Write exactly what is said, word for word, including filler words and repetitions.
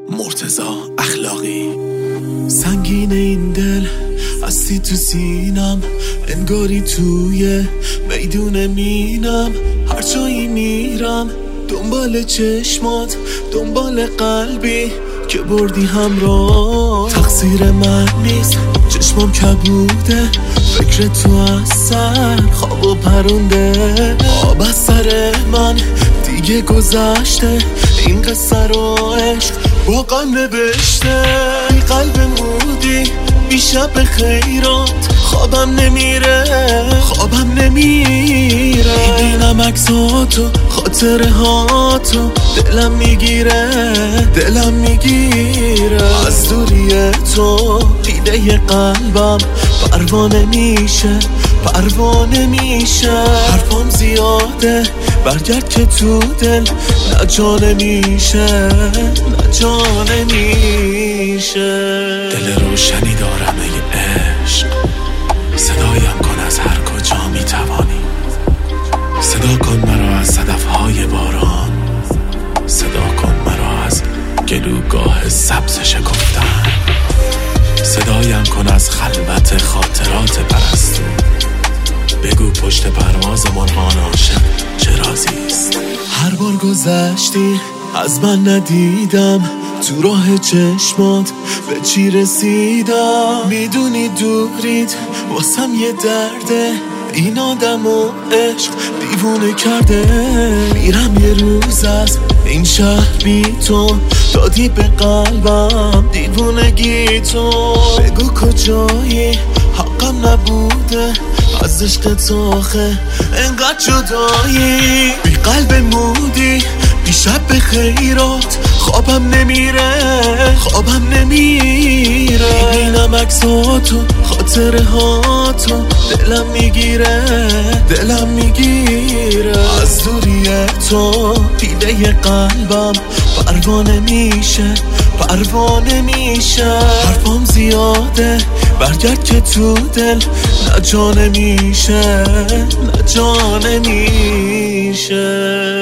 مرتضی اخلاقی. سنگین این دل هستی تو سینم، انگاری توی میدون مینم. هر جایی میرم دنبال چشمات، دنبال قلبی که بردی همراه. تقصیر من نیست چشمام کبوده، فکر تو از سر خواب و پرونده. آب از سر من دیگه گذشته، این قصه رو عشق با غم نوشته. ای قلب مودی بی شب خیرات، خوابم نمیره خوابم نمیره. میبینم عکساتو خاطره هاتو، دلم میگیره دلم میگیره. از دوری تو دیده قلبم پروانه میشه پروانه میشه. حرفام زیاده برگرد که تو دل نجانه میشه نجانه میشه. دل روشنی دارم ای عشق، صدایم کن از هر کجا میتوانی. صدا کن مرا از صدفهای باران، صدا کن مرا از گلوگاه سبز شکفتن. صدایم کن از خلوت خاطرات پرستو، بگو پشت پرواز مرغان عاشق چه رازیست. هر بار گذشتی از من ندیدم، تو راه چشمات به چی رسیدم. میدونی دورید واسم یه درده، این آدم و عشق دیوونه کرده. میرم یه روز از این شهر بی تو، دادی به قلبم دیوونگی تو. بگو کجایی حقم نبوده، از عشق تاخه انقدر جدایی. بی قلب مودی بی شب خیرات، خوابم نمیره خوابم نمیره. میبینم عکساتو خاطره هاتو، دلم میگیره دلم میگیره. از دوری تو دیده قلبم پروانه میشه پروانه میشه. حرفام زیاده برگرد که تو دل نجانه میشه نجانه میشه.